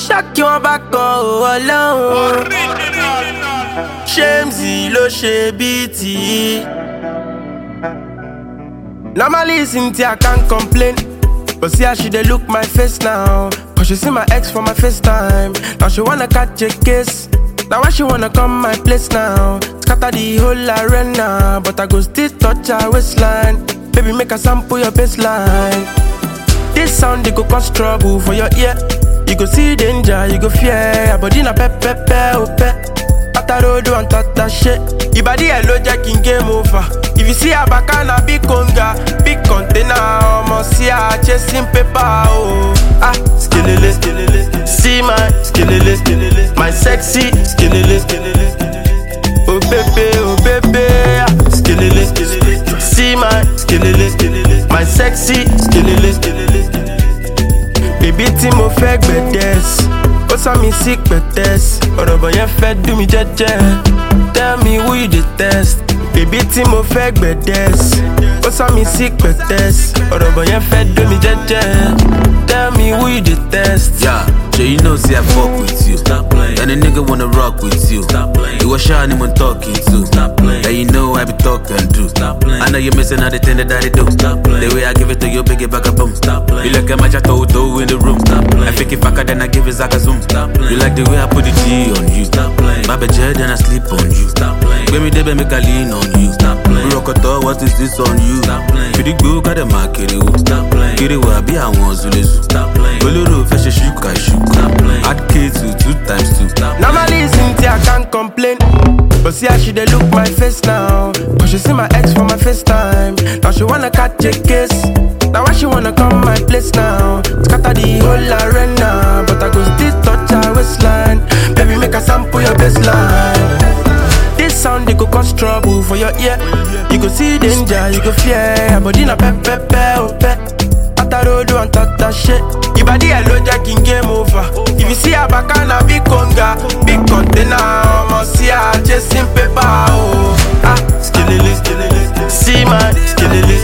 Shock you back alone. Shamesy lo she BT. Normally Cynthia I can't complain, but see how she dey look my face now. Cause she see my ex for my FaceTime. Now she wanna catch a kiss. Now why she wanna come my place now? Scatter the whole arena, but I go still touch her waistline. Baby make a sample your baseline. This sound they go cause trouble for your ear. You go see danger, you go fear. Your body na pepe Atarodo and tata shit. Your body hello jacking game over. If you see a bacana big conga, big container, almost see her chasing paper. Oh, skillele, see my skillele, my sexy skillele. Oh baby, skillele, see my skillele, my sexy skillele. Baby tí mo fẹ́ gbẹ̀dẹ̀s, ó sọ mi sí pẹ̀tẹ́s. Ọ̀rọ̀ bọ̀ yẹn fẹ́ dùn mí jẹ́jẹ́. Tell me who you detest. Baby tí mo fẹ́ gbẹ̀dẹ̀s, ó sọ mi sí pẹ̀tẹ́s. Ọ̀rọ̀ bọ̀ yẹn fẹ́ dùn mí jẹ́jẹ́. Tell me who you detest. Yeah, so you know see I fuck with you. Stop playing. And a nigga wanna rock with you. Stop playing. You was shy anyone talking to. Stop playing. Yeah, you know I be talking to. Stop playing. I know you're missing all the thing that I do. Stop playing. The way I give it to you, big it back a boom. Stop playing. You look at my chateau in the room. Stop playing. I think if I could then I give it Zaka zoom. Stop playing. You like the way I put the G on you. Stop playing. My bed then I sleep on you. Stop playing. Baby they make a lean on you. Stop playing. Rokoto, what is this on you? Stop playing. Pretty good, got the market. Stop playing. Get it where I be I want to lose. Stop playing. Bolero fresh shuka shuka. Stop playing. Add K to 2 times 2. Stop playing. Normally Cynthia I can't complain, but see how she dey look my face now. Cause she see my ex for my FaceTime. Now she wanna catch a kiss. Now why she wanna come my place now? Scatter the whole arena, but I go still touch her waistline. Baby make a sample your baseline. This sound they go cause trouble for your ear. You go see danger, you go fear. Your body na pepe. Atarodo and tata shit. Your body hello jacking game over. If you see a bacana big conga, big container, almost see her chasing paper. Oh, skillele, see my skillele.